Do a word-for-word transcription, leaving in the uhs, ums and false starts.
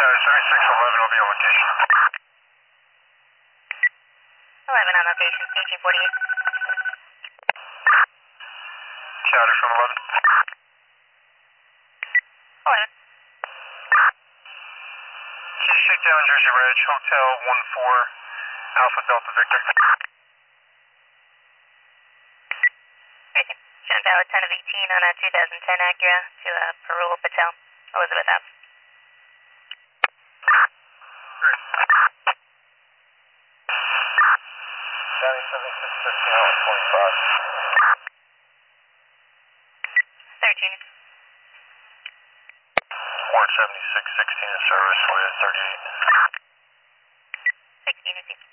seventy-six eleven will be on location. eleven on location, C G forty-eight. Chatter from eleven. eleven. Key shakedown, Jersey Ridge, Hotel one four, Alpha Delta Victor. Send valid ten of eighteen on a two thousand ten Acura to uh, Parul Patel, Elizabeth Ave. County seventy-six fifteen out twenty-five. thirteen. Warrant seventy-six sixteen in service, way at thirty-eight. sixteen,